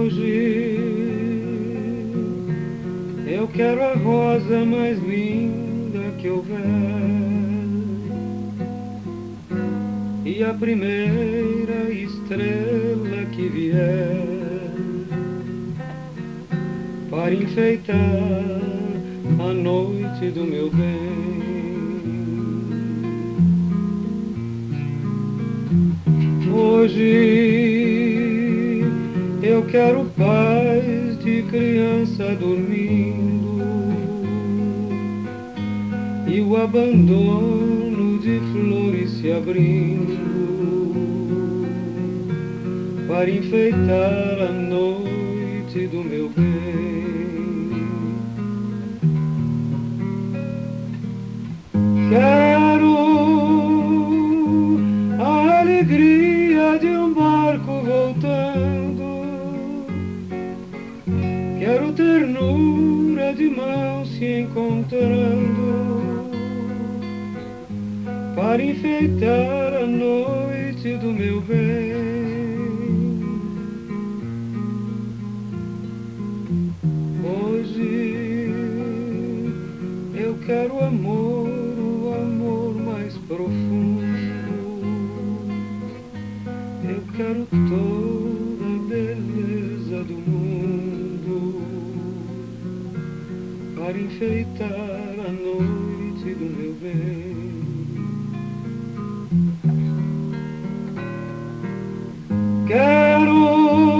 Hoje eu quero a rosa mais linda que houver e a primeira estrela que vier para enfeitar a noite do meu bem. Hoje eu quero paz de criança dormindo e o abandono de flores se abrindo para enfeitar a noite do meu bem. Quero a alegria de um barco voltando, quero ternura de mãos se encontrando para enfeitar a noite do meu bem. Hoje eu quero amor, o amor mais profundo. Eu quero toda a beleza do mundo para enfeitar a noite do meu bem. Quero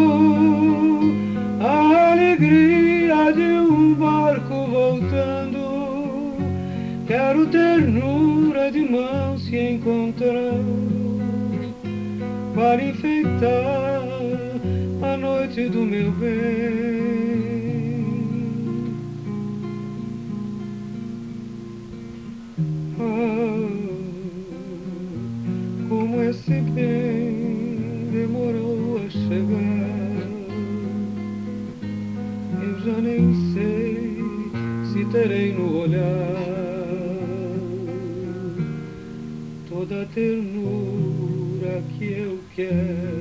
a alegria de um barco voltando, quero ternura de mãos se encontrando para enfeitar a noite do meu bem. Ah, como esse bem demorou a chegar, eu já nem sei se terei no olhar toda a ternura que eu quero